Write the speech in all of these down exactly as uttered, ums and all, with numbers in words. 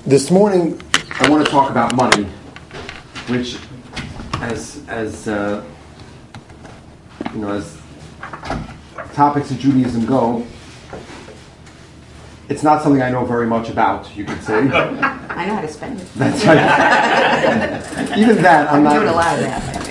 This morning, I want to talk about money, which, as as uh, you know, as topics of Judaism go, it's not something I know very much about. You could say. I know how to spend it. That's right. Even that, I'm, I'm not doing a lot of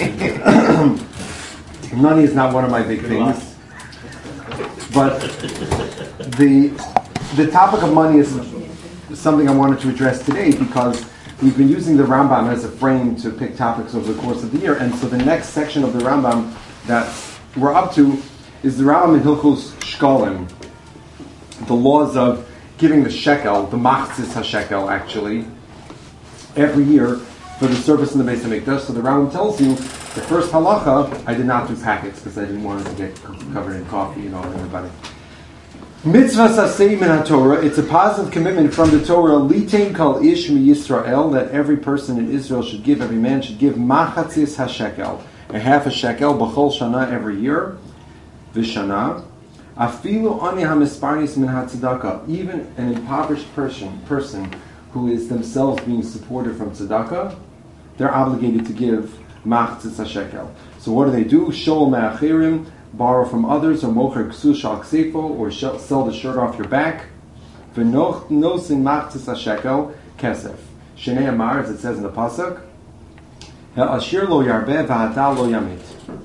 that. Money is not one of my big things, but the the topic of money is something I wanted to address today because we've been using the Rambam as a frame to pick topics over the course of the year, and so the next section of the Rambam that we're up to is the Rambam in Hilchos Shkolim, the laws of giving the shekel, the machzis ha-shekel actually, every year for the service in the Beis HaMikdash. So the Rambam tells you, the first halacha, I did not do packets because I didn't want it to get covered in coffee, you know, and everybody. Mitzvah sasei min haTorah, it's a positive commitment from the Torah, litain kol ish mi Yisrael, that every person in Israel should give, every man should give machatzis ha-shekel, a half a shekel, b'chol shana, every year, v'shana, afilu ani ha-misparnis min ha-tzedakah, even an impoverished person, person who is themselves being supported from tzedakah, they're obligated to give machatzis ha-shekel. So what do they do? Shol me'achirim, borrow from others, or mocher ksus shal ksefo, or sell the shirt off your back. V'noch nosin machzis ha-shekel kesef. Shnei amar, as it says in the pasuk, ha'ashir lo yarbeh v'hatal lo yamit.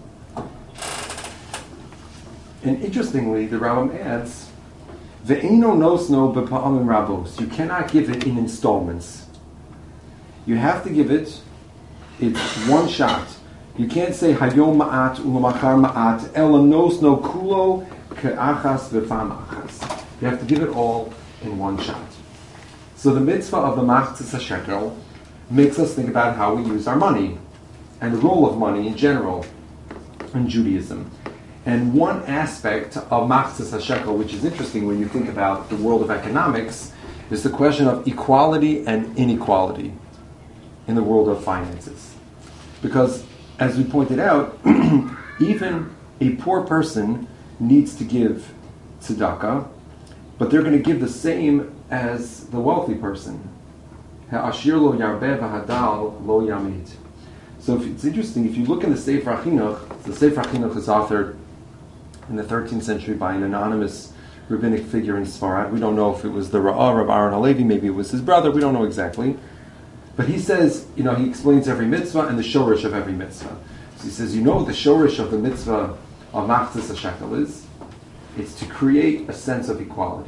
And interestingly, the Rambam adds, ve'eno nosno b'pa'amim rabos. You cannot give it in installments. You have to give it, it's one shot. You can't say hayom ma'at u'lamachar ma'at ela nosno kulo ke'achas v'fam achas. You have to give it all in one shot. So the mitzvah of the machzis ha-shekel makes us think about how we use our money and the role of money in general in Judaism. And one aspect of machzis ha-shekel, which is interesting when you think about the world of economics, is the question of equality and inequality in the world of finances. Because, as we pointed out, even a poor person needs to give tzedakah, but they're going to give the same as the wealthy person. Ha'ashir lo yarbeh v'hadal lo yamit. So if it's interesting, if you look in the Sefer HaChinuch, the Sefer HaChinuch is authored in the thirteenth century by an anonymous rabbinic figure in Sfarad. We don't know if it was the Ra'ah, Rav Aaron Halevi, maybe it was his brother, we don't know exactly. But he says, you know, he explains every mitzvah and the shorish of every mitzvah. So he says, you know what the shorish of the mitzvah of machzis ha-shekel is? It's to create a sense of equality.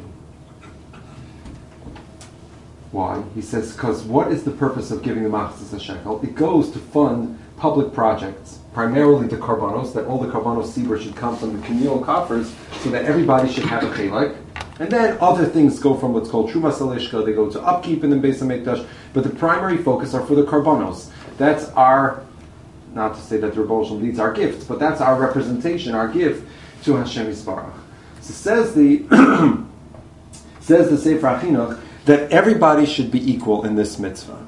Why? He says, because what is the purpose of giving the machzis ha-shekel? It goes to fund public projects, primarily the karbanos, that all the karbanos sibur should come from the communal coffers, so that everybody should have a chelek. And then other things go from what's called Trumas Halishka, they go to upkeep in the Beis HaMikdash, but the primary focus are for the karbanos. That's our, not to say that the Rebbe Shalom leads our gifts, but that's our representation, our gift to Hashem Yisbarach. So says the says the Sefer HaChinuch that everybody should be equal in this mitzvah.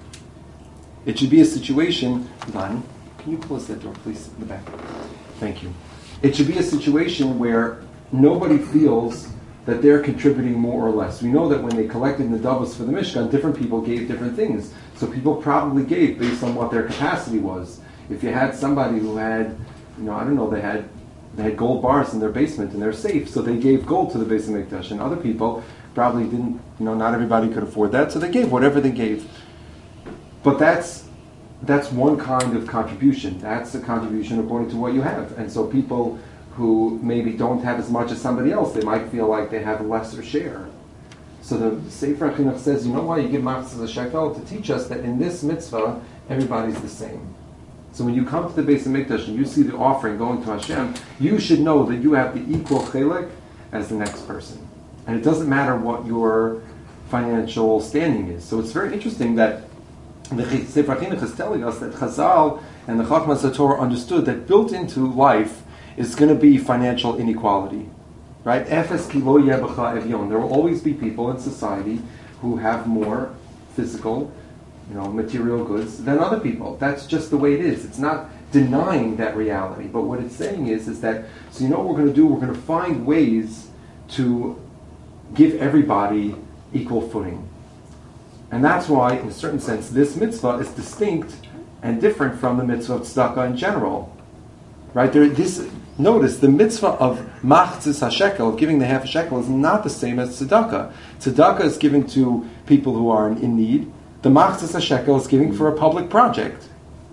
It should be a situation, Don, can you close that door please, in the back? Thank you. It should be a situation where nobody feels that they're contributing more or less. We know that when they collected Nedavos for the Mishkan, different people gave different things. So people probably gave based on what their capacity was. If you had somebody who had, you know, I don't know, they had they had gold bars in their basement and they're safe, so they gave gold to the Beis HaMikdash. And other people probably didn't, you know, not everybody could afford that, so they gave whatever they gave. But that's that's one kind of contribution. That's a contribution according to what you have. And so people who maybe don't have as much as somebody else, they might feel like they have a lesser share. So the Sefer HaChinuch says, you know why you give machzis ha-shekel? To teach us that in this mitzvah, everybody's the same. So when you come to the Beis HaMikdash and you see the offering going to Hashem, you should know that you have the equal chelek as the next person. And it doesn't matter what your financial standing is. So it's very interesting that the Sefer HaChinuch is telling us that Chazal and the Chachmas HaTorah understood that built into life is going to be financial inequality, right? Efes ki lo yeh b'cha evyon. There will always be people in society who have more physical, you know, material goods than other people. That's just the way it is. It's not denying that reality, but what it's saying is, is that, so you know what we're going to do? We're going to find ways to give everybody equal footing. And that's why, in a certain sense, this mitzvah is distinct and different from the mitzvah of tzedakah in general. Right? There, this, notice, the mitzvah of machzis hashekel, of giving the half a shekel, is not the same as tzedakah. Tzedakah is given to people who are in need. The machzis hashekel is giving for a public project.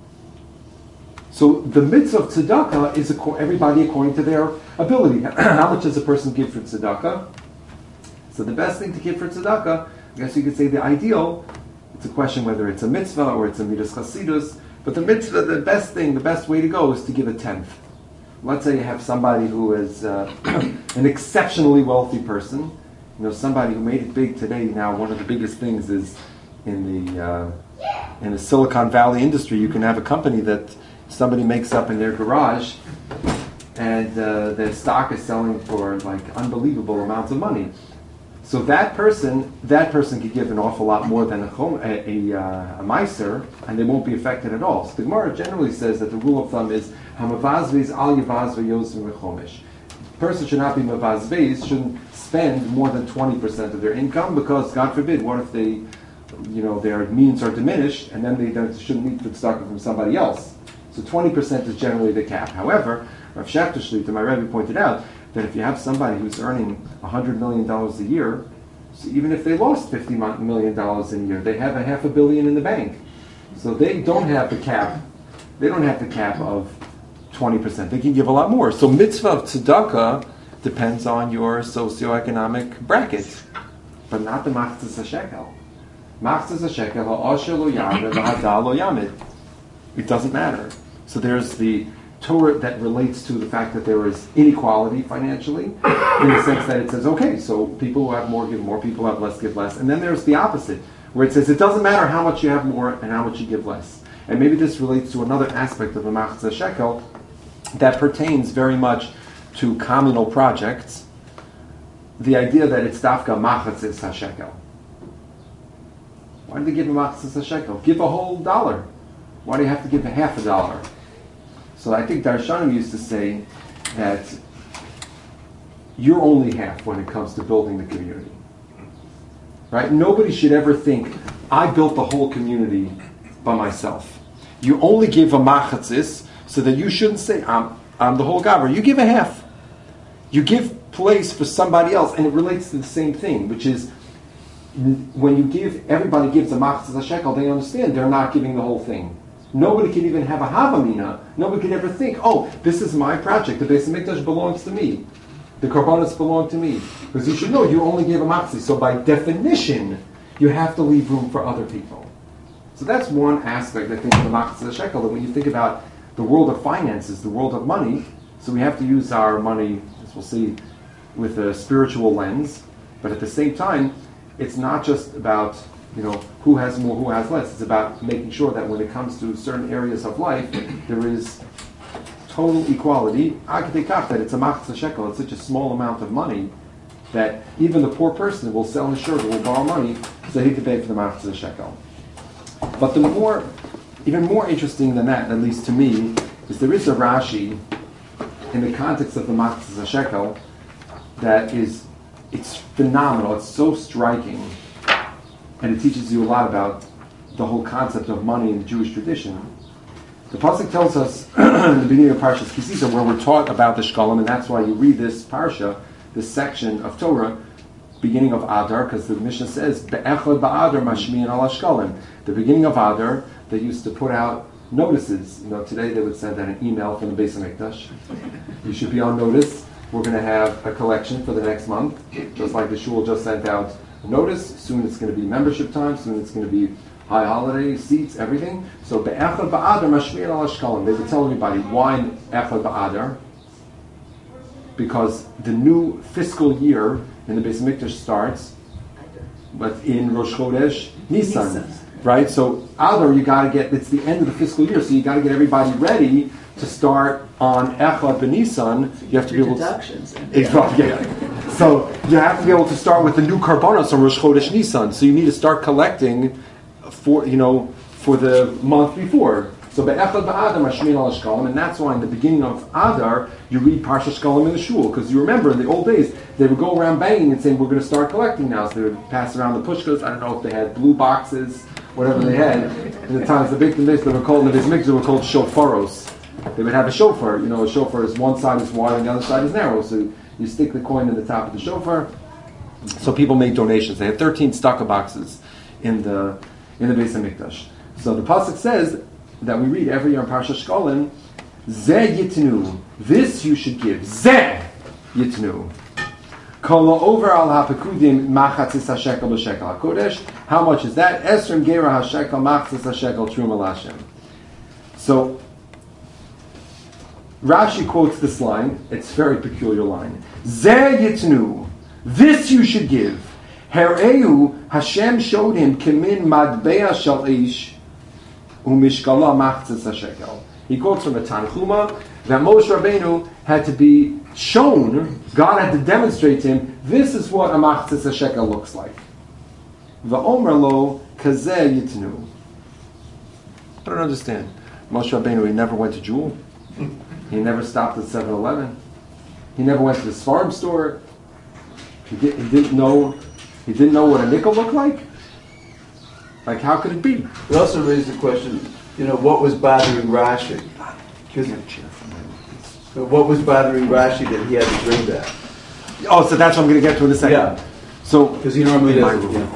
So the mitzvah of tzedakah is everybody according to their ability. How much does a person give for tzedakah? So the best thing to give for tzedakah, I guess you could say the ideal, it's a question whether it's a mitzvah or it's a midas chasidus, but the mitzvah, the best thing, the best way to go is to give a tenth. Let's say you have somebody who is uh, an exceptionally wealthy person, you know, somebody who made it big today. Now one of the biggest things is in the uh, in the Silicon Valley industry, you can have a company that somebody makes up in their garage, and uh, their stock is selling for like unbelievable amounts of money. So that person, that person could give an awful lot more than a chom, a, a, uh, a meiser, and they won't be affected at all. So the Gemara generally says that the rule of thumb is hamavazvez al yavazve yosem v'chomesh. The person should not be mavazvez, shouldn't spend more than twenty percent of their income, because God forbid, what if they, you know, their means are diminished, and then they don't, shouldn't need the tzedakah from somebody else. So twenty percent is generally the cap. However, Rav Schachter Shlita, my Rebbe, pointed out that if you have somebody who's earning one hundred million dollars a year, so even if they lost fifty million dollars a year, they have a half a billion in the bank. So they don't have the cap. They don't have the cap of twenty percent. They can give a lot more. So mitzvah of tzedakah depends on your socioeconomic bracket, but not the machzis hashekel. Machzis hashekel ha'asher lo yamed v'hadal lo yamed. It doesn't matter. So there's the Torah that relates to the fact that there is inequality financially, in the sense that it says, okay, so people who have more give more, people who have less give less. And then there's the opposite, where it says it doesn't matter how much you have more and how much you give less. And maybe this relates to another aspect of the machzis shekel that pertains very much to communal projects, the idea that it's dafka machzis hashekel. Why do they give a machzis hashekel? Give a whole dollar. Why do you have to give a half a dollar? So I think Darshanim used to say that you're only half when it comes to building the community. Right? Nobody should ever think, I built the whole community by myself. You only give a machatzis, so that you shouldn't say, I'm, I'm the whole gaver. You give a half. You give place for somebody else, and it relates to the same thing, which is, when you give, everybody gives a machatzis a shekel, they understand they're not giving the whole thing. Nobody can even have a havamina. Nobody can ever think, oh, this is my project. The Beis HaMikdash belongs to me. The Karbanos belong to me. Because you should know, you only gave a matzah. So by definition, you have to leave room for other people. So that's one aspect, I think, of the matzah shekel, that when you think about the world of finances, the world of money, so we have to use our money, as we'll see, with a spiritual lens. But at the same time, it's not just about, you know, who has more, who has less. It's about making sure that when it comes to certain areas of life, there is total equality. That it's a machzah shekel, it's such a small amount of money that even the poor person will sell his shirt or will borrow money so he can pay for the machzah shekel. But the more, even more interesting than that, at least to me, is there is a Rashi in the context of the machzah shekel that is, it's phenomenal, it's so striking. And it teaches you a lot about the whole concept of money in the Jewish tradition. The pasuk tells us in the beginning of Parshas Kisisa, where we're taught about the shkalim, and that's why you read this parsha, this section of Torah, beginning of Adar, because the Mishnah says be'echad ba'adar mashmi'in al shkalim. The beginning of Adar, they used to put out notices. You know, today they would send out an email from the Beis HaMikdash. You should be on notice. We're going to have a collection for the next month, just like the shul just sent out notice. Soon it's going to be membership time. Soon it's going to be high holiday seats, everything. So be'echad ba'adar mashmi'in al shkalim. They would tell everybody why echad ba'adar, because the new fiscal year in the Beis HaMikdash starts, but in Rosh Chodesh Nisan, Nisan. Right? So Adar, you got to get. It's the end of the fiscal year, so you got to get everybody ready to start on Echad b'Nisan. You have to be able deductions. to. Exactly. Yeah. So you have to be able to start with the new Karbanos on Rosh Chodesh Nisan. So you need to start collecting for, you know, for the month before. So be'echad ba'adar mashmin al shkalim, and that's why in the beginning of Adar you read Parsha Shkalim in the shul, because you remember in the old days they would go around banging and saying we're going to start collecting now. So they would pass around the pushkas. I don't know if they had blue boxes, whatever they had. In the times the big days they were called in the Beis Mikdash, they were called shofaros. They would have a shofar. You know, a shofar is one side is wide and the other side is narrow. So you stick the coin in the top of the shofar. So people made donations. They had thirteen staka boxes in the in the Beis Mikdash. So the pasuk says that we read every year in Parsha Shkalim, Zeh yitnu, this you should give. Zeh yitnu. Kol over al hapekudim machatzis hashekel b'shekel hakodesh. How much is that? Esrim gera hashekel machatzis hashekel truma lashem. So Rashi quotes this line. It's a very peculiar line. Zeh yitnu, this you should give. Hereu, Hashem showed him kimin madbeya shel ish. He quotes from the Tanchuma that Moshe Rabbeinu had to be shown, God had to demonstrate to him, this is what a machzis a shekel looks like. V'omer lo kazeh yitnu. I don't understand. Moshe Rabbeinu, he never went to Jewel. He never stopped at seven eleven. He never went to the Sfarim store. He, did, he didn't know. He didn't know what a nickel looked like. Like, how could it be? We also raised the question, you know, what was bothering Rashi? So what was bothering Rashi that he had to bring that? Oh, so that's what I'm going to get to in a second. Yeah. So, because he normally doesn't. Yeah.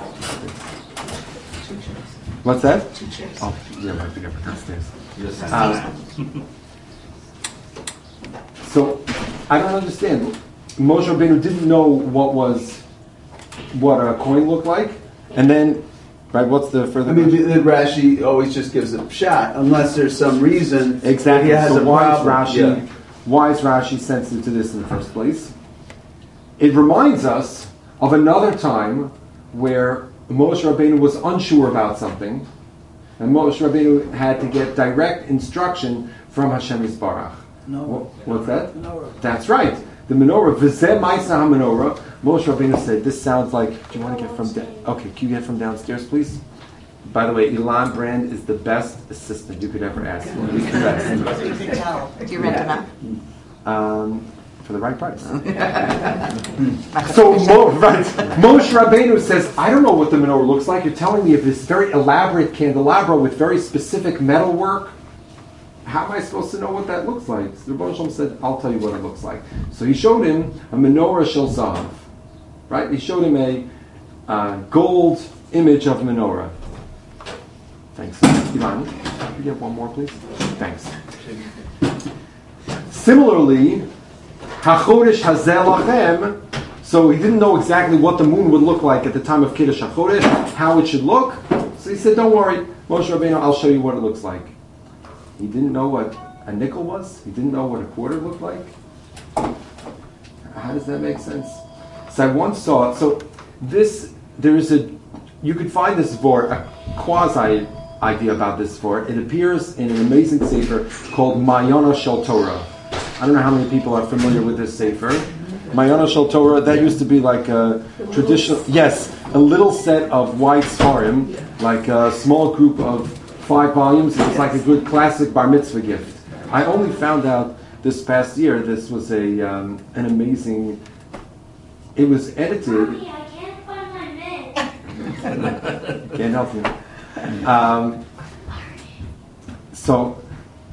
What's that? Two chairs. Oh, yeah, I have to get downstairs. Yes. Um, so, I don't understand. Moshe Rabbeinu didn't know what was, what a coin looked like, and then, right, what's the further... I mean, the, the Rashi always just gives a shot, unless there's some reason exactly. he has so a why problem. Is Rashi, Yeah. why is Rashi sensitive to this in the first place? It reminds us of another time where Moshe Rabbeinu was unsure about something, and Moshe Rabbeinu had to get direct instruction from Hashem Yisbarach. No. What, what's that? Menorah. That's right. The menorah, V'zeh Ma'aseh HaMenorah. Moshe Rabbeinu said, this sounds like, do you want to get from, da- okay, can you get from downstairs, please? By the way, Ilan Brand is the best assistant you could ever ask for. He's the best. Do you rent them out? Um, for the right price. So, Mo, right, Moshe Rabbeinu says, I don't know what the menorah looks like. You're telling me of this very elaborate candelabra with very specific metal work. How am I supposed to know what that looks like? So the Rebbe Shalom said, I'll tell you what it looks like. So he showed him a menorah shel zahav. Right? He showed him a uh, gold image of a menorah. Thanks. Ivan, can you get one more, please? Thanks. Similarly, HaChodesh Hazeh Lachem. So he didn't know exactly what the moon would look like at the time of Kiddush HaChodesh, how it should look. So he said, don't worry, Moshe Rabbeinu, I'll show you what it looks like. He didn't know what a nickel was. He didn't know what a quarter looked like. How does that make sense? So I once saw, so this, there is a, you could find this vort, a quasi idea about this vort. It appears in an amazing sefer called Mayana Shel Torah. I don't know how many people are familiar with this sefer. Mayana Shel Torah, that used to be like a traditional, yes, a little set of white svarim, like a small group of five volumes. It was like a good classic bar mitzvah gift. I only found out this past year this was a um, an amazing. It was edited. Mommy, I can't find my mitt. Can't help you. Um, so,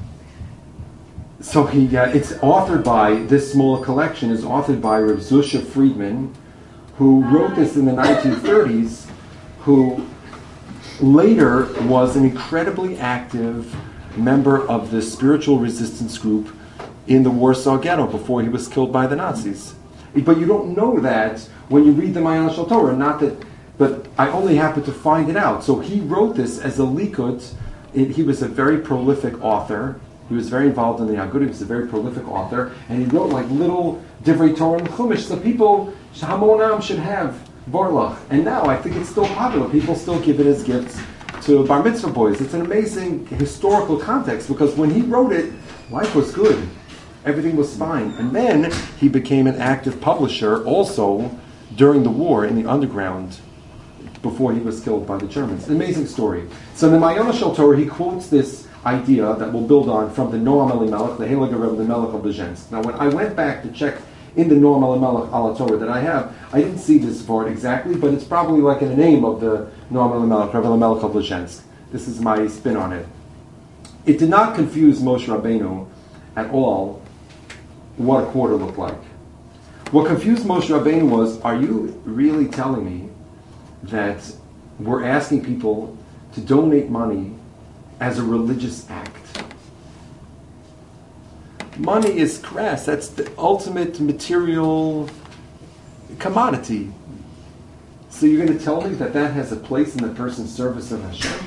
so he uh, it's authored by this small collection is authored by Rav Zusha Friedman, who wrote this in the nineteen thirties, who later was an incredibly active member of the spiritual resistance group in the Warsaw Ghetto before he was killed by the Nazis. But you don't know that when you read the Mayana Shel Torah, not that, but I only happened to find it out. So he wrote this as a likut. It, he was a very prolific author. He was very involved in the Agudah. He was a very prolific author. And he wrote like little Divrei Torah and Chumash. So people, Hamonam should have Borlach. And now I think it's still popular. People still give it as gifts to bar mitzvah boys. It's an amazing historical context because when he wrote it, life was good. Everything was fine. And then he became an active publisher also during the war in the underground before he was killed by the Germans. An amazing story. So in the Mayana Shel Torah, he quotes this idea that we'll build on from the Noam Elimelech, the Heilige Rebbe, the Melech of Bezhensk. Now, when I went back to check in the Noam Elimelech Ala Torah that I have, I didn't see this word exactly, but it's probably like in the name of the Noam Elimelech, Rebbe Elimelech of Bezhensk. This is my spin on it. It did not confuse Moshe Rabbeinu at all what a quarter looked like. What confused Moshe Rabbeinu was, are you really telling me that we're asking people to donate money as a religious act? Money is crass. That's the ultimate material commodity. So you're going to tell me that that has a place in the person's service of Hashem?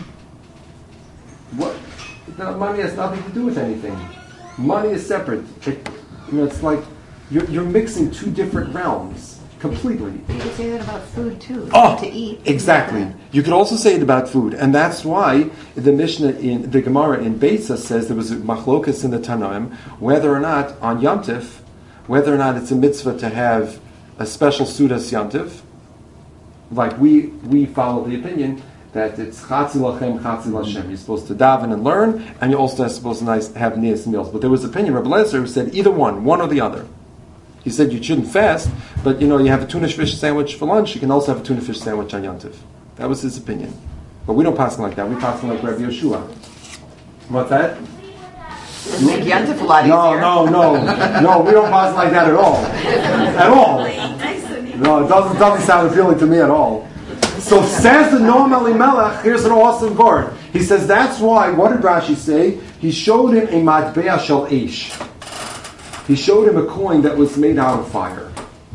What? The money has nothing to do with anything. Money is separate. It, you know, it's like you're, you're mixing two different realms completely. You could say that about food too. Oh, to eat. exactly. You could also say it about food, and that's why the Mishnah in the Gemara in Beitza says there was a machlokas in the Tanaim whether or not on Yom Tif, whether or not it's a mitzvah to have a special sudas Yom Tif. Like we we follow the opinion that it's Chatzi Lachem, Chatzi Lashem. You're supposed to daven and learn, and you're also supposed to nice, have nias meals. But there was opinion, Rabbi Lezer, who said either one, one or the other. He said you shouldn't fast, but you know you have a tuna fish sandwich for lunch. You can also have a tuna fish sandwich on Yom Tov. That was his opinion. But we don't pass him like that. We pass him like Rabbi Yeshua. What's that? It'd make Yontif a lot No, easier. no, no, no. We don't pass him like that at all. At all. No, it doesn't doesn't sound appealing to me at all. So says the Noam Elimelech, here's an awesome word. He says that's why, what did Rashi say? He showed him a matbea shel eish. He showed him a coin that was made out of fire.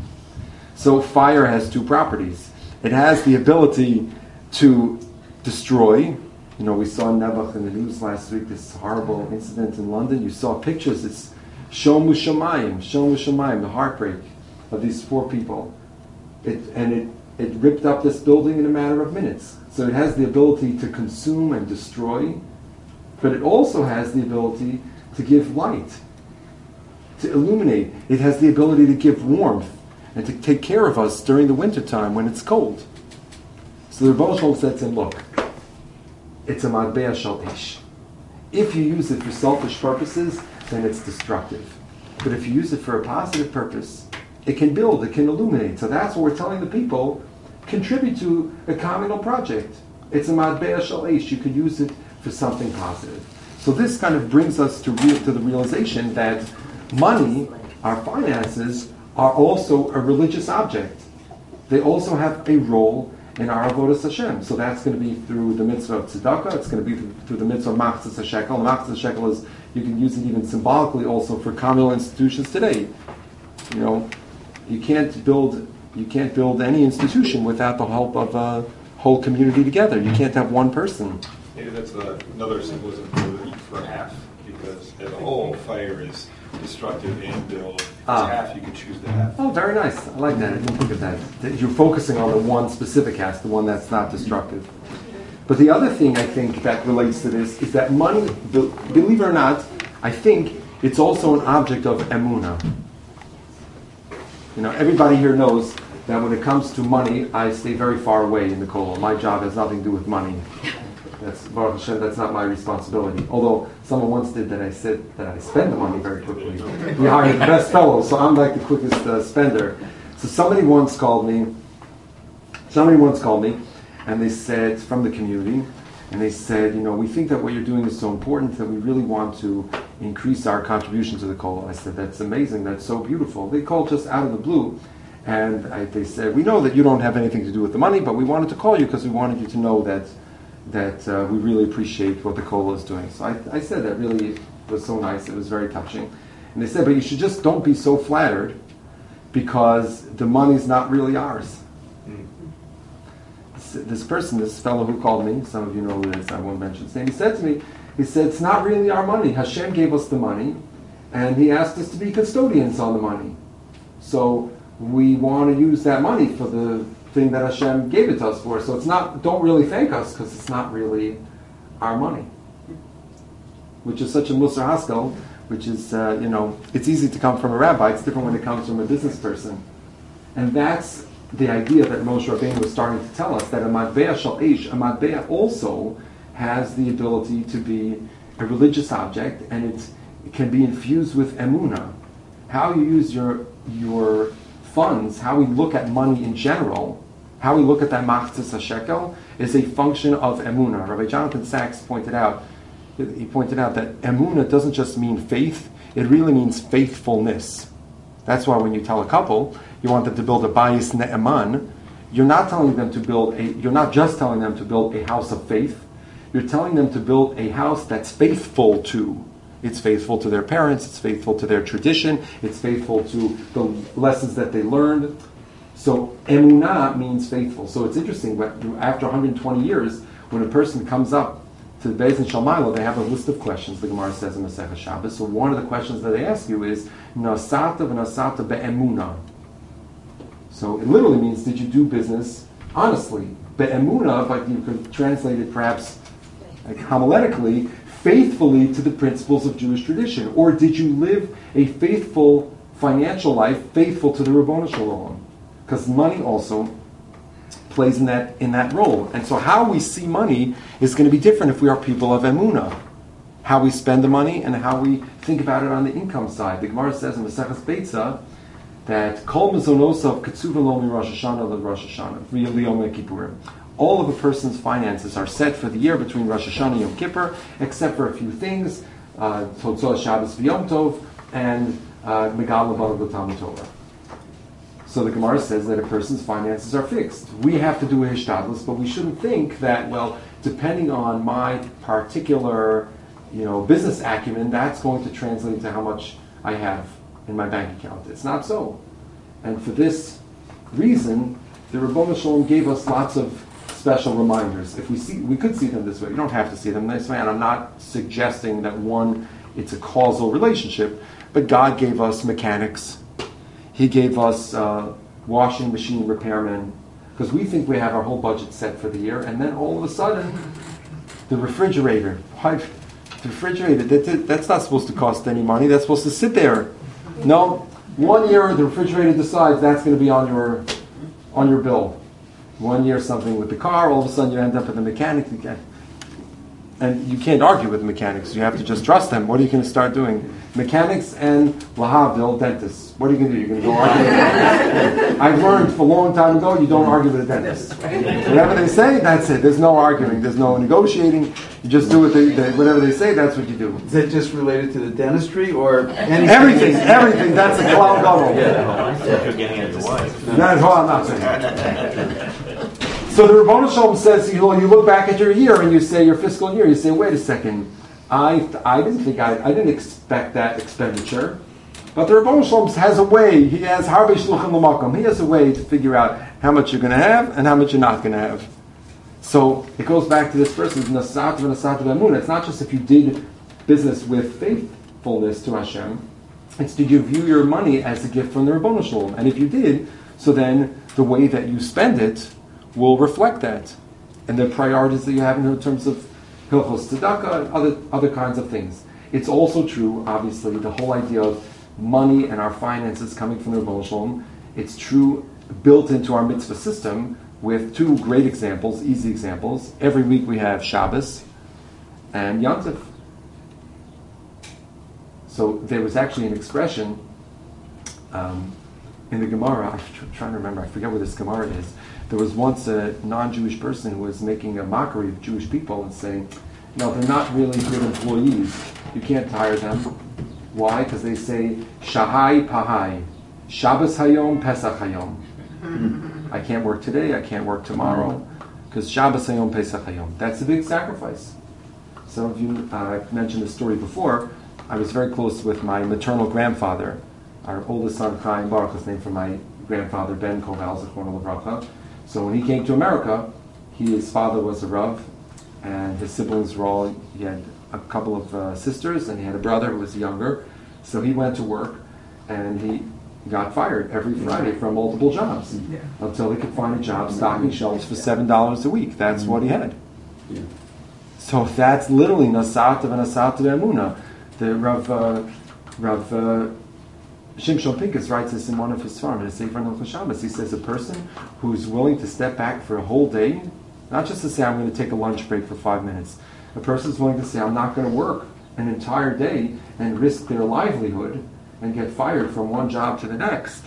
So fire has two properties. It has the ability to destroy. You know, we saw Nebuch in the news last week, this horrible incident in London. You saw pictures, it's Shomu Shamayim, Shomu Shamayim, the heartbreak of these four people. It, and it It ripped up this building in a matter of minutes. So it has the ability to consume and destroy, but it also has the ability to give light, to illuminate. It has the ability to give warmth and to take care of us during the wintertime when it's cold. So the Rebbe Shalom said to him, look, it's a matbea shel ish. If you use it for selfish purposes, then it's destructive. But if you use it for a positive purpose, it can build, it can illuminate. So that's what we're telling the people. Contribute to a communal project. It's a matbea shel eish. You could use it for something positive. So this kind of brings us to real, to the realization that money, our finances, are also a religious object. They also have a role in our avodas Hashem. So that's going to be through the mitzvah of tzedakah. It's going to be through, through the mitzvah of machzas hashekel. Machzas hashekel is, you can use it even symbolically also for communal institutions today. You know, you can't build you can't build any institution without the help of a whole community together. You can't have one person. Maybe that's uh, another symbolism for the for half, because as a whole, fire is destructive and build. If it's Ah. half, you can choose the half. Oh, very nice. I like that. I didn't think of that. That you're focusing on the one specific half, the one that's not destructive. But the other thing I think that relates to this is that money, be- believe it or not, I think it's also an object of emunah. You know, everybody here knows that when it comes to money, I stay very far away in the kollel. My job has nothing to do with money. That's Baruch Hashem, that's not my responsibility. Although someone once did that, I said that I spend the money very quickly. We hired the best fellow, so I'm like the quickest uh, spender. So somebody once called me. Somebody once called me, and they said from the community, and they said, you know, we think that what you're doing is so important that we really want to increase our contribution to the kollel. I said, that's amazing, that's so beautiful. They called just out of the blue, and I, they said, we know that you don't have anything to do with the money, but we wanted to call you because we wanted you to know that that uh, we really appreciate what the kollel is doing. So I, I said that really was so nice, it was very touching. And they said, but you should just don't be so flattered because the money's not really ours. This person, this fellow who called me, some of you know who it is, I won't mention his name, he said to me, he said, it's not really our money. Hashem gave us the money, and he asked us to be custodians on the money. So we want to use that money for the thing that Hashem gave it to us for. So it's not, don't really thank us, because it's not really our money. Which is such a Musar Haskell, which is, uh, you know, it's easy to come from a rabbi, it's different when it comes from a business person. And that's the idea that Moshe Rabbeinu was starting to tell us, that a matbea shel eish, a matbea also has the ability to be a religious object, and it's, it can be infused with emunah. How you use your your funds, how we look at money in general, how we look at that machzis hashekel, is a function of emunah. Rabbi Jonathan Sachs pointed out, he pointed out that emunah doesn't just mean faith, it really means faithfulness. That's why when you tell a couple, you want them to build a bayis ne'eman, you're not telling them to build a, you're not just telling them to build a house of faith, you're telling them to build a house that's faithful to. It's faithful to their parents, it's faithful to their tradition, it's faithful to the lessons that they learned. So emunah means faithful. So it's interesting, but after one hundred twenty years, when a person comes up to the Beis Din Shel Maalah, they have a list of questions, the Gemara says in Masechah Shabbos. So one of the questions that they ask you is, Nasata v'nasata be'emunah. So it literally means, did you do business honestly? Be'emunah, but you could translate it perhaps like homiletically, faithfully to the principles of Jewish tradition? Or did you live a faithful financial life, faithful to the Ribbono Shel Olam? Because money also plays in that in that role. And so how we see money is going to be different if we are people of emunah. How we spend the money and how we think about it on the income side. The Gemara says in Maseches Beitza that Kol Mezonosav Ketzuva Lo Mi Rosh Hashanah Le Rosh Hashanah V'Yom Kippurim. All of a person's finances are set for the year between Rosh Hashanah and Yom Kippur, except for a few things, uh, Totzah Shabbos V'Yom Tov, and Megal Levav L'Talmud Torah. So the Gemara says that a person's finances are fixed. We have to do a hishtadlus, but we shouldn't think that, well, depending on my particular, you know, business acumen, that's going to translate into how much I have in my bank account. It's not so. And for this reason, the Ribbono Shel Olam gave us lots of special reminders. If we see, we could see them this way. You don't have to see them this way, and I'm not suggesting that one, it's a causal relationship, but God gave us mechanics. He gave us uh, washing machine repairmen, because we think we have our whole budget set for the year, and then all of a sudden, the refrigerator, why, the refrigerator, that, that's not supposed to cost any money, that's supposed to sit there. No, one year the refrigerator decides that's going to be on your on your bill. One year something with the car, all of a sudden you end up at the mechanic again. And you can't argue with mechanics, you have to just trust them. What are you going to start doing? Mechanics and lahavdil, dentists. What are you going to do? You're going to go argue with them? I've learned a long time ago, you don't argue with a dentist. Whatever they say, that's it. There's no arguing. There's no negotiating. You just do what they, they, whatever they say, that's what you do. Is that just related to the dentistry or anything? Everything, everything. That's a clown double. Yeah. You're getting at the wife. That's what I'm not saying. So the Ribbono Shel Olam says, you know, you look back at your year and you say, your fiscal year, you say, wait a second, I I didn't think, I, I didn't expect that expenditure. But the Ribbono Shel Olam has a way, he has Harvei Shluchim L'Makom, he has a way to figure out how much you're going to have and how much you're not going to have. So it goes back to this person, Nasat v'Nasat v'Emunah. It's not just if you did business with faithfulness to Hashem, it's did you view your money as a gift from the Ribbono Shel Olam? And if you did, so then the way that you spend it will reflect that, and the priorities that you have in terms of hilchos tzedakah and other other kinds of things. It's also true, obviously, the whole idea of money and our finances coming from the Ribbono Shel Olam. It's true, built into our mitzvah system with two great examples, easy examples. Every week we have Shabbos and Yom Tov. So there was actually an expression um, in the Gemara. I'm trying to remember. I forget what this Gemara is. There was once a non-Jewish person who was making a mockery of Jewish people and saying, no, they're not really good employees. You can't hire them. Why? Because they say, Shahai Pahai, Shabbos Hayom, Pesach Hayom. I can't work today, I can't work tomorrow, because Shabbos Hayom, Pesach Hayom. That's a big sacrifice. Some of you, uh, I've mentioned this story before. I was very close with my maternal grandfather. Our oldest son, Chaim Baruch, was named for my grandfather, Ben Koval, Zechrono Livracha. So when he came to America, he, his father was a Rav, and his siblings were all, he had a couple of uh, sisters, and he had a brother who was younger. So he went to work, and he got fired every Friday from multiple jobs, yeah. until he could find a job stocking shelves for seven dollars a week. That's mm-hmm. what he had. Yeah. So that's literally Nasat of Nasat of Emunah. The Rav, uh, Rav uh, Shimshon Pincus writes this in one of his farms, in his Sefer Hilchos Shabbos. He says a person who's willing to step back for a whole day, not just to say I'm going to take a lunch break for five minutes, A person is willing to say, I'm not going to work an entire day and risk their livelihood and get fired from one job to the next.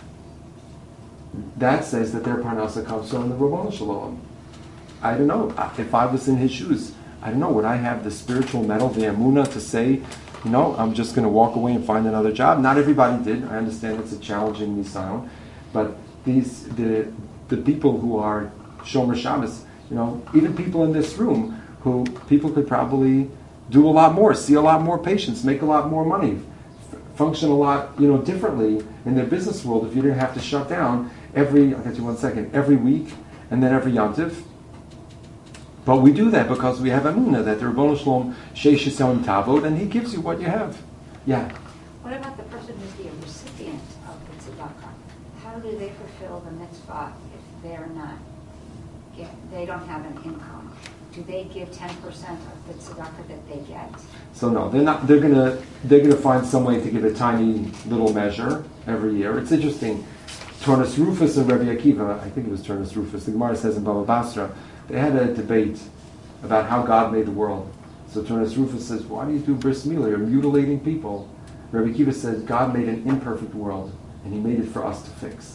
That says that their parnasa comes from the Rabbanu Shalom. I don't know. If I was in his shoes, I don't know, would I have the spiritual mettle, the emunah, to say, you know, I'm just going to walk away and find another job? Not everybody did. I understand it's a challenging nisayon, but these the the people who are Shomer Shabbos, you know, even people in this room who people could probably do a lot more, see a lot more patients, make a lot more money, f- function a lot, you know, differently in their business world if you didn't have to shut down every, I'll get you one second, every week and then every yontif. But we do that because we have emunah that the Rebbeinu Shalom sheish yisrael tavod, and he gives you what you have. Yeah. What about the person who's the recipient of the tzedakah? How do they fulfill the mitzvah if they're not, get, they don't have an income? Do they give ten percent of the tzedakah that they get? So no, they're not. They're gonna they're gonna find some way to give a tiny little measure every year. It's interesting. Turnus Rufus and Rabbi Akiva, I think it was Turnus Rufus. The Gemara says in Baba Basra, they had a debate about how God made the world. So Turnus Rufus says, "Why do you do bris milah? You're mutilating people." Rabbi Akiva says, "God made an imperfect world, and He made it for us to fix."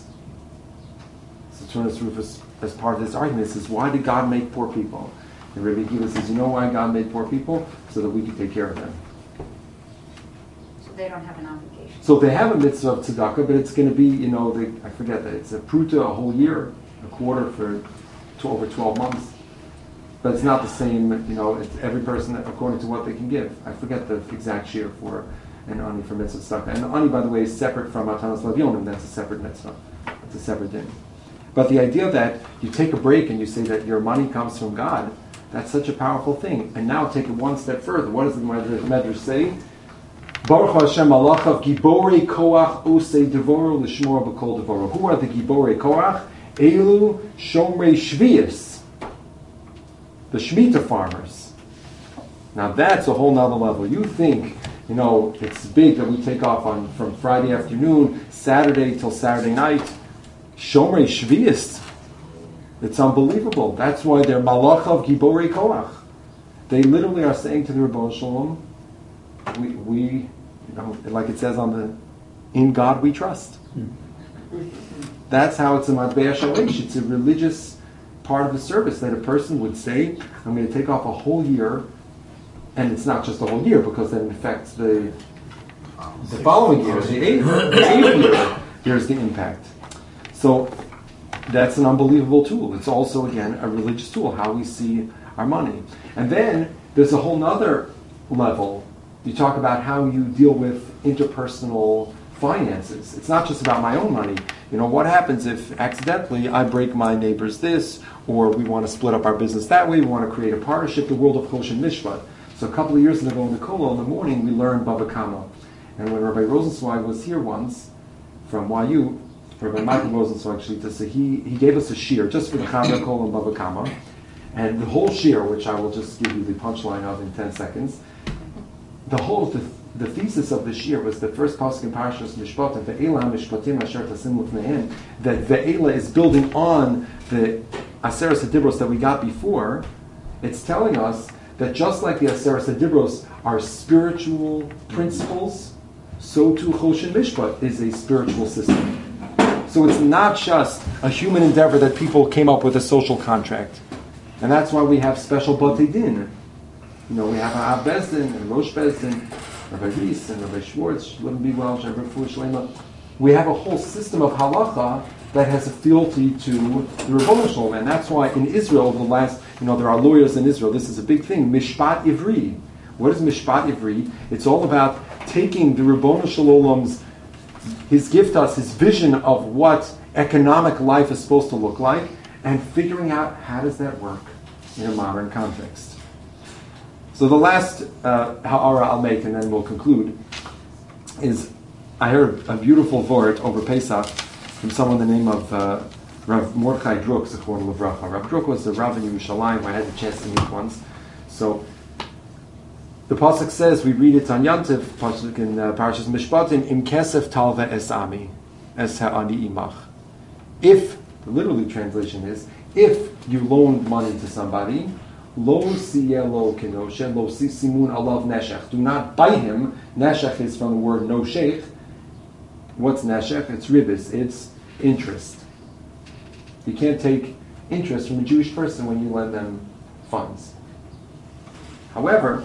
So Turnus Rufus, as part of this argument, says, "Why did God make poor people?" And Rabbi Akiva says, "You know why God made poor people? So that we could take care of them." So they don't have an obligation. So if they have a mitzvah of tzedakah, but it's going to be, you know, they, I forget that it's a pruta a whole year, a quarter for to over twelve months. But it's not the same, you know, it's every person according to what they can give. I forget the exact share for an ani for mitzvah tzedakah. And the ani, by the way, is separate from Matanas Lavyonim. That's a separate mitzvah. It's a separate thing. But the idea that you take a break and you say that your money comes from God, that's such a powerful thing. And now take it one step further. What does the Medrash say? Baruch Hashem Malachav Giborei Koach Osei Devoru L'Shmor B'Kol Devoru. Who are the Giborei Koach? Elu Shomrei Shvius, the Shemitah farmers. Now that's a whole nother level. You think, you know, it's big that we take off on from Friday afternoon, Saturday till Saturday night. Shomrei Shvius. It's unbelievable. That's why they're Malachav Giborei Koach. They literally are saying to the Rebbeinu Shalom, we, we, you know, like it says on the, in God we trust. That's how it's a matbea shalish. It's a religious part of the service that a person would say, I'm going to take off a whole year, and it's not just a whole year because then it affects the the following year, the eighth, the eighth year. Here's the impact. So that's an unbelievable tool. It's also, again, a religious tool, how we see our money. And then there's a whole nother level. You talk about how you deal with interpersonal finances. It's not just about my own money. You know, what happens if accidentally I break my neighbor's this, or we want to split up our business that way, we want to create a partnership, the world of Choshen Mishpat. So a couple of years ago in the Kollel in the morning, we learned Bava Kama. And when Rabbi Rosenzweig was here once, from Y U, Rabbi Michael Rosenzweig, actually, to say, he, he gave us a shir just for the Chama Kollel and Bava Kama. And the whole shir, which I will just give you the punchline of in ten seconds, the whole, the, the thesis of the shir was the first pasuk in Parashas Mishpatim, Ve'ela Mishpatim Asher Tasim Lifneihem, that Ve'ela is building on the Aseres HaDibros that we got before. It's telling us that just like the Aseres HaDibros are spiritual principles, so too Choshen Mishpat is a spiritual system. So it's not just a human endeavor that people came up with a social contract. And that's why we have special Batei Din. You know, we have Av Bezdin and Rosh Bezdin, Rabbi Rees and Rabbi Schwartz, wouldn't be well, Rabbi Fuh Shlema. We have a whole system of halacha that has a fealty to the Rebbeinu Shalom, and that's why in Israel, over the last, you know, there are lawyers in Israel. This is a big thing. Mishpat Ivri. What is Mishpat Ivri? It's all about taking the Rebbeinu Shalom's, his gift us, his vision of what economic life is supposed to look like, and figuring out how does that work in a modern context. So the last uh, ha'ara I'll make, and then we'll conclude, is I heard a beautiful vort over Pesach from someone the name of uh, Rav Mordechai Druk, Zechron Levracha. Rav Druk was the Rav in Yerushalayim who I had the chance to meet once. So the pasuk says, we read it on Yantiv, pasuk in uh, Parashas Mishpatim, Im kesef talva es ami, es ha'ani imach. If, the literally translation is, if you loaned money to somebody, Lo siyelo kenoshe, lo si simun alav neshech. Do not buy him. Neshech is from the word noshech. What's neshech? It's ribis. It's interest. You can't take interest from a Jewish person when you lend them funds. However,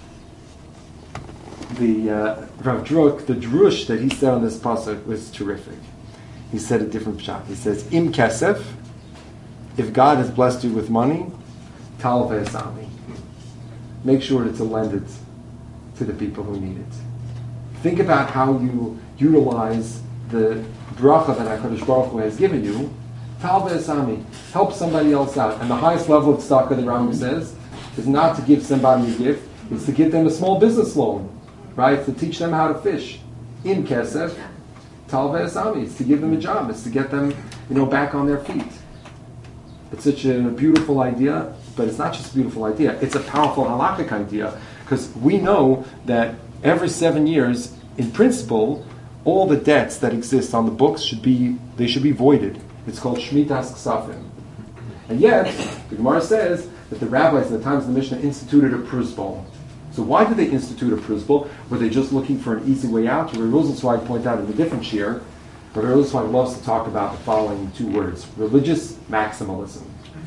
the uh, Rav Druk, the drush that he said on this pasuk was terrific. He said a different pshat. He says, Im kesef, if God has blessed you with money, tal ve'esami. Make sure to lend it to the people who need it. Think about how you utilize the bracha that HaKadosh Baruch Hu has given you. Tal ve'esami. Help somebody else out. And the highest level of tzedakah, the Rambam says, is not to give somebody a gift, it's to give them a small business loan, right? To teach them how to fish. Im kesef, tal ve'esami. It's to give them a job. It's to get them, you know, back on their feet. It's such a beautiful idea, but it's not just a beautiful idea. It's a powerful halakhic idea, because we know that every seven years, in principle, all the debts that exist on the books should be they should be voided. It's called Shmitas Ksafim. And yet, the Gemara says that the rabbis at the times of the Mishnah instituted a pruzbul. So why did they institute a pruzbul? Were they just looking for an easy way out? Rabbi Rosenzweig pointed out in a different shir, Rabbi Rosenzweig loves to talk about the following two words: religious maximalism.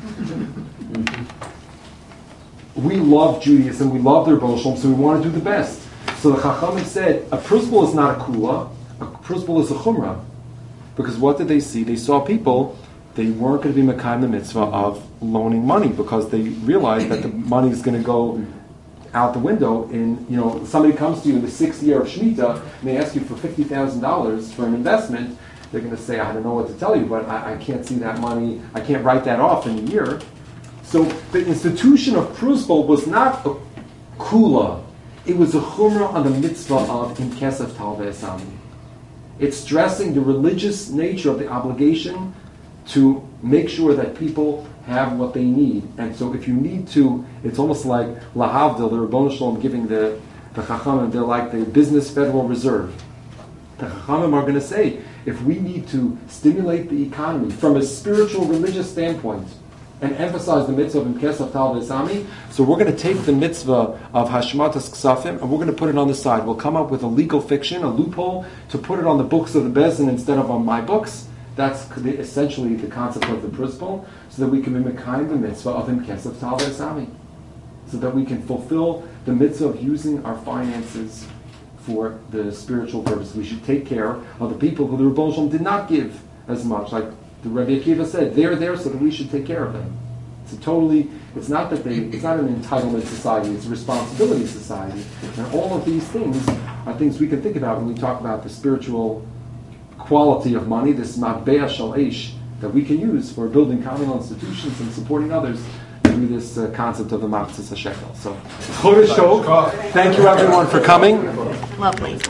We love Judaism, we love their Rebbeinu Shalom, so we want to do the best. So the Chachamim said, a pruzbul is not a kula, a pruzbul is a chumrah. Because what did they see? They saw people, they weren't going to be mekayim the mitzvah of loaning money, because they realized that the money is going to go out the window. In, you know, somebody comes to you in the sixth year of Shemitah, and they ask you for fifty thousand dollars for an investment. They're going to say, I don't know what to tell you, but I, I can't see that money, I can't write that off in a year. So the institution of pruzbul was not a kula, it was a chumrah on the mitzvah of im kesef tal ve'esami. It's stressing the religious nature of the obligation to make sure that people have what they need. And so if you need to, it's almost like lahavdil, the Rebbeinu Shalom giving the, the Chachamim, they're like the business Federal Reserve. The Chachamim are going to say, if we need to stimulate the economy from a spiritual, religious standpoint, and emphasize the mitzvah of Im Kesef Tal Ve'esami, so we're going to take the mitzvah of Hashmatas Ksafim and we're going to put it on the side. We'll come up with a legal fiction, a loophole, to put it on the books of the Beis Din instead of on my books. That's the, essentially the concept of the principle, so that we can be mekayim the mitzvah of Im Kesef Tal Ve'esami, so that we can fulfill the mitzvah of using our finances for the spiritual purpose. We should take care of the people who the Rebbeinu Shalom did not give as much. Like the Rabbi Akiva said, they're there so that we should take care of them. It's a totally, it's not that they, it's not an entitlement society, it's a responsibility society. And all of these things are things we can think about when we talk about the spiritual quality of money, this matbea shel eish, that we can use for building communal institutions and supporting others through this uh, concept of the machzis hashekel. So, Chodesh Tov. Thank you everyone for coming. Lovely.